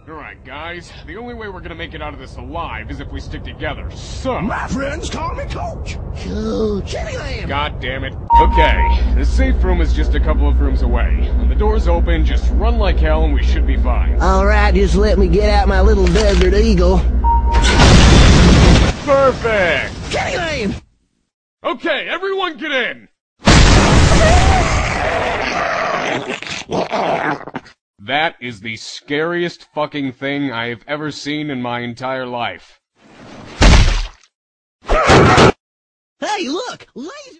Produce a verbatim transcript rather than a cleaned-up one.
Alright, guys, the only way we're gonna make it out of this alive is if we stick together, so... My friends call me Coach! Coach! God damn it. Okay, the safe room is just a couple of rooms away. When the door's open, just run like hell and we should be fine. Alright, just let me get out my little Desert Eagle. Perfect! Kenny Lane! Okay, everyone get in! That is the scariest fucking thing I have ever seen in my entire life. Hey, look! Laser!